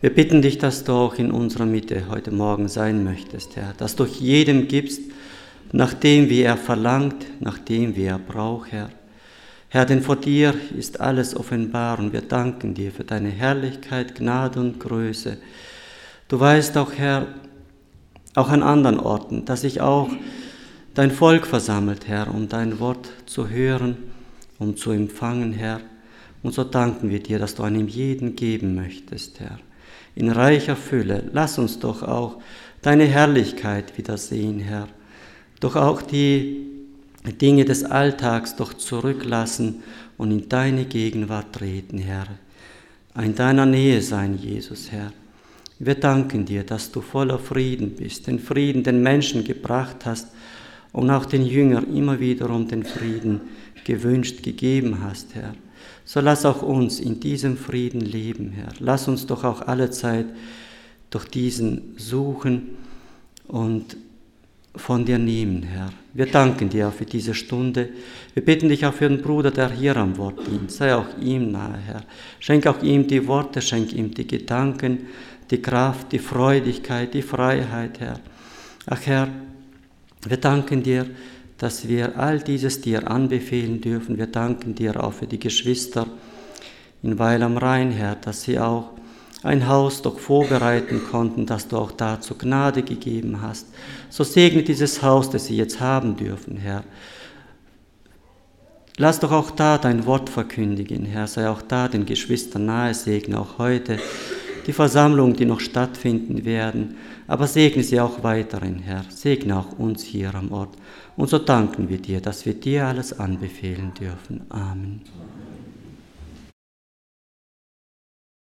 Wir bitten dich, dass du auch in unserer Mitte heute Morgen sein möchtest, Herr, dass du jedem gibst, nach dem, wie er verlangt, nach dem, wie er braucht, Herr. Herr, denn vor dir ist alles offenbar und wir danken dir für deine Herrlichkeit, Gnade und Größe. Du weißt auch, Herr, auch an anderen Orten, dass sich auch dein Volk versammelt, Herr, um dein Wort zu hören, um zu empfangen, Herr. Und so danken wir dir, dass du einem jeden geben möchtest, Herr. In reicher Fülle, lass uns doch auch deine Herrlichkeit wiedersehen, Herr. Doch auch die Dinge des Alltags doch zurücklassen und in deine Gegenwart treten, Herr. In deiner Nähe sein, Jesus, Herr. Wir danken dir, dass du voller Frieden bist, den Frieden den Menschen gebracht hast und auch den Jüngern immer wiederum den Frieden gewünscht, gegeben hast, Herr. So lass auch uns in diesem Frieden leben, Herr. Lass uns doch auch alle Zeit durch diesen suchen und von dir nehmen, Herr. Wir danken dir auch für diese Stunde. Wir bitten dich auch für den Bruder, der hier am Wort dient. Sei auch ihm nahe, Herr. Schenk auch ihm die Worte, schenk ihm die Gedanken, die Kraft, die Freudigkeit, die Freiheit, Herr. Ach Herr, wir danken dir, dass wir all dieses dir anbefehlen dürfen. Wir danken dir auch für die Geschwister in Weil am Rhein, Herr, dass sie auch ein Haus doch vorbereiten konnten, dass du auch dazu Gnade gegeben hast. So segne dieses Haus, das sie jetzt haben dürfen, Herr. Lass doch auch da dein Wort verkündigen, Herr. Sei auch da den Geschwistern nahe, segne auch heute die Versammlungen, die noch stattfinden werden. Aber segne sie auch weiterhin, Herr. Segne auch uns hier am Ort. Und so danken wir dir, dass wir dir alles anbefehlen dürfen. Amen.